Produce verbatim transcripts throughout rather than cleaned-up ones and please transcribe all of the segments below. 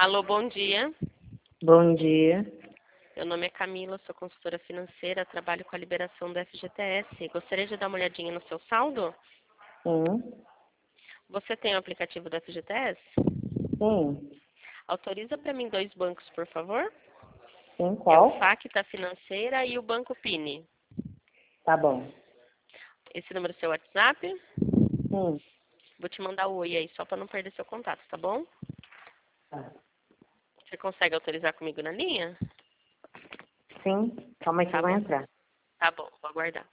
Alô, bom dia. Bom dia. Meu nome é Camila, sou consultora financeira, trabalho com a liberação do F G T S. Gostaria de dar uma olhadinha no seu saldo? Sim. Você tem o aplicativo do F G T S? Sim. Autoriza para mim dois bancos, por favor? Sim, É o qual? Facta Financeira e o Banco Pini. Tá bom. Esse número é seu WhatsApp? Sim. Vou te mandar o oi aí, só para não perder seu contato, tá bom? Tá. Você consegue autorizar comigo na linha? Sim. Calma aí que Tá eu vou bom. entrar. Tá bom, vou aguardar.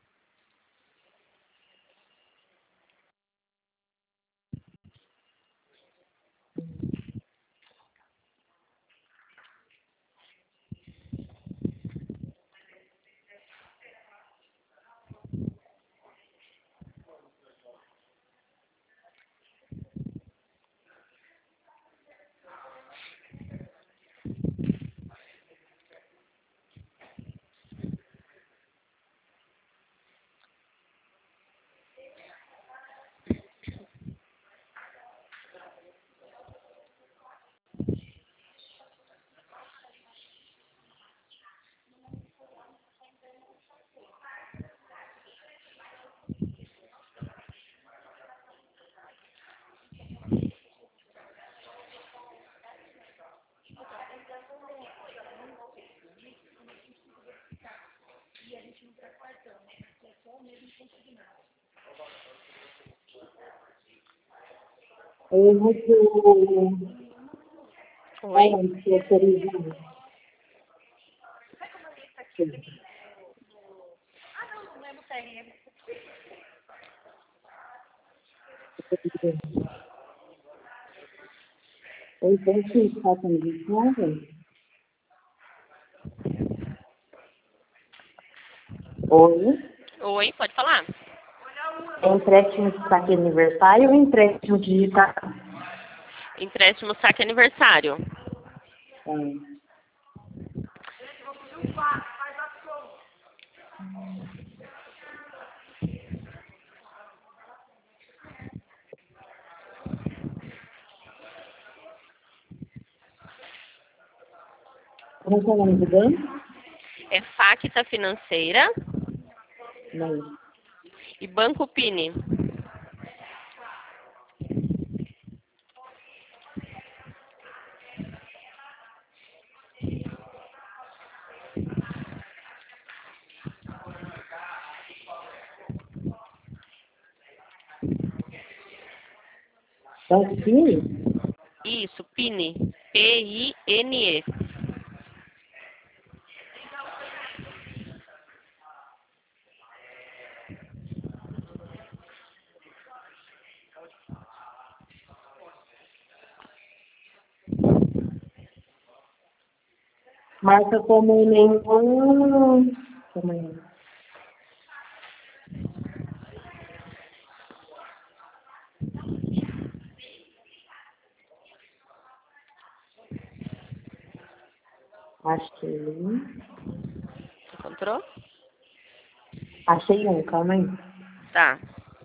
Eu vou te... Oi? Olha, se autorizar. Eu tenho que estar com desconto? Oi. Oi, pode falar? Empréstimo de saque aniversário ou empréstimo digital? Empréstimo saque aniversário. Sim. Como é o nome do banco? É Facta Financeira Não. e Banco Pini. Banco Pini? Isso, Pini. P I N E. Marca como nenhum... Calma aí. Achei. Encontrou? Achei um, calma aí. Tá.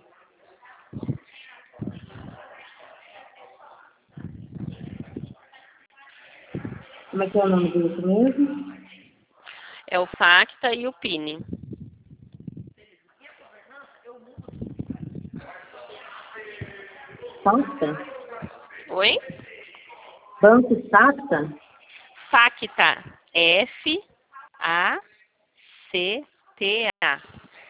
Como é que é o nome desse mesmo? É o Facta e o Pini. Safta? Oi? Banco Safta? Facta. F A C T A.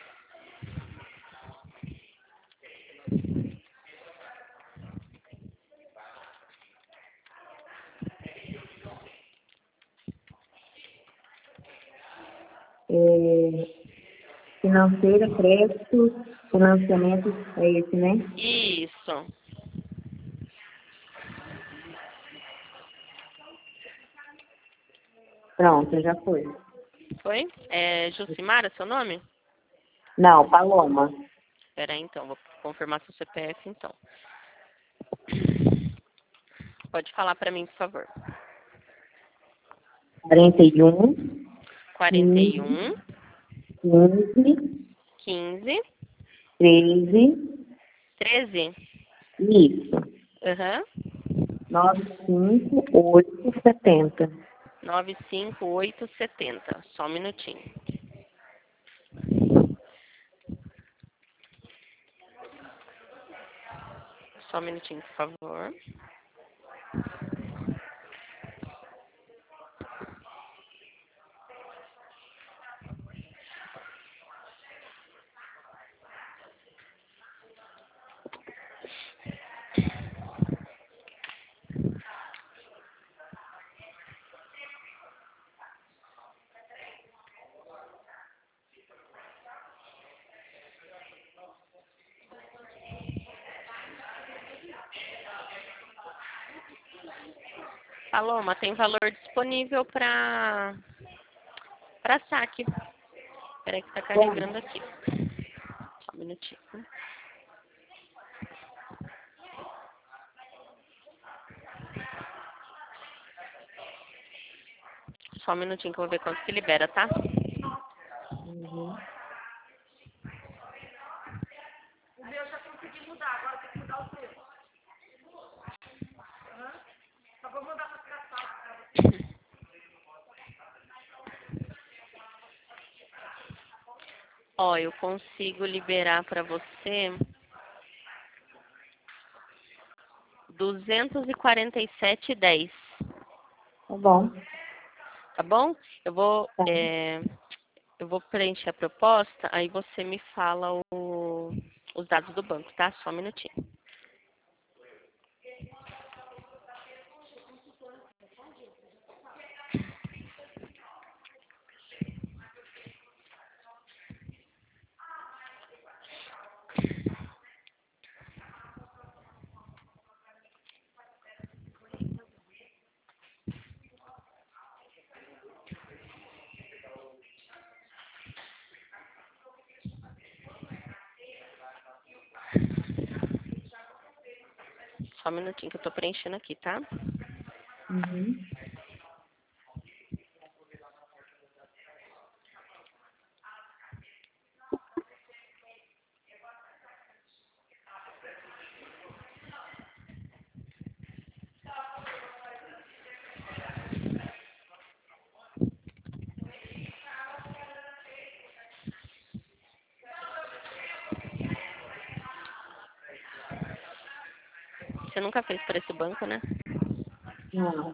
É, financeira, crédito, financiamento, é esse, né? Isso. Pronto, já foi. Foi? É Jucimara, seu nome? Não, Paloma. Espera aí, então. Vou confirmar seu C P F, então. Pode falar para mim, por favor. quarenta e um, quarenta e quinze, um, quinze, quinze, treze, treze. isso. Aham. nove cinco oito setenta. nove cinco oito setenta. Só um minutinho. Só um minutinho, por favor. Paloma, tem valor disponível para para saque. Espera que está carregando aqui. Só um minutinho. Só um minutinho que eu vou ver quanto que libera, tá? Uhum. O meu já consegui mudar, agora tem que mudar o seu. Uhum. Só vou mandar para tirar salto para você. Ó, eu consigo liberar para você duzentos e quarenta e sete e dez. Tá bom. Tá bom? Eu vou, Tá. é, eu vou preencher a proposta, aí você me fala o, os dados do banco, tá? Só um minutinho. Só um minutinho que eu tô preenchendo aqui, tá? Uhum. Você nunca fez por esse banco, né? Não.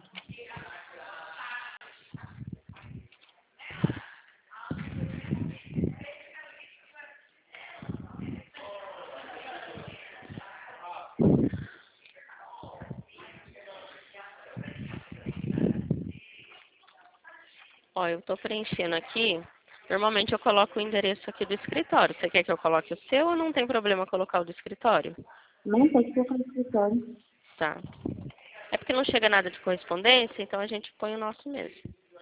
Ó, eu tô preenchendo aqui. Normalmente eu coloco o endereço aqui do escritório. Você quer que eu coloque o seu ou não tem problema colocar o do escritório? Não tem que colocar no escritório. Tá. É porque não chega nada de correspondência, então a gente põe o nosso mesmo.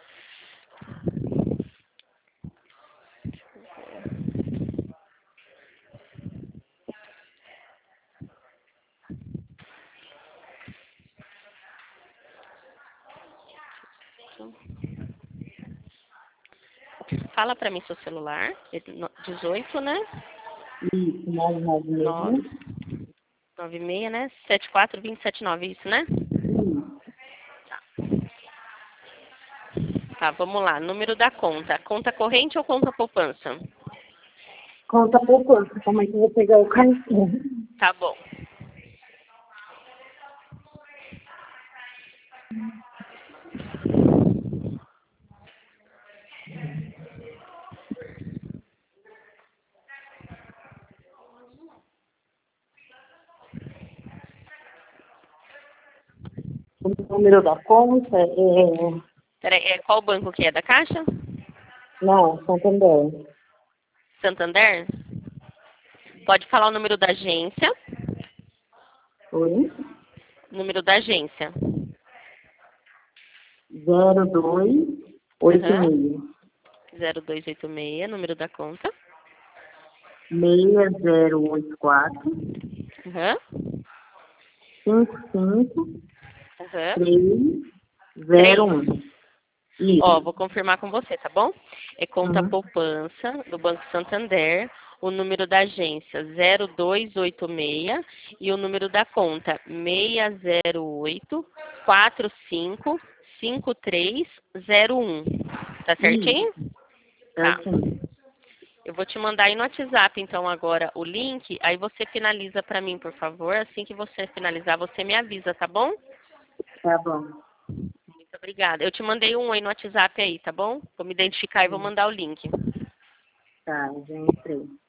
Fala pra mim seu celular. dezoito, né? Isso, nove nove nove, seis. nove seis, né? sete quatro dois sete nove, isso, né? Isso. Tá, vamos lá. Número da conta. Conta corrente ou conta poupança? Conta por quanto? Como é que eu vou pegar o cartão? Tá bom. O número da conta é... Peraí, é, qual banco que é? Da Caixa? Não, Santander. Santander? Pode falar o número da agência. Oi? Número da agência. zero dois oito Uhum. seis. zero dois oito seis, número da conta. seis zero oito quatro. Uhum. cinco cinco Uhum. três zero um. Ó, Isso. vou confirmar com você, tá bom? É conta Uhum. poupança do Banco Santander. o número da agência zero dois oito seis e o número da conta seis zero oito quatro cinco cinco três zero um. Tá certinho? Tá Tá. sim. Eu vou te mandar aí no WhatsApp, então, agora o link. Aí você finaliza pra mim, por favor. Assim que você finalizar, você me avisa, tá bom? Tá bom. Muito obrigada. Eu te mandei um aí no WhatsApp aí, tá bom? Vou me identificar e vou mandar o link. Tá, já entrei.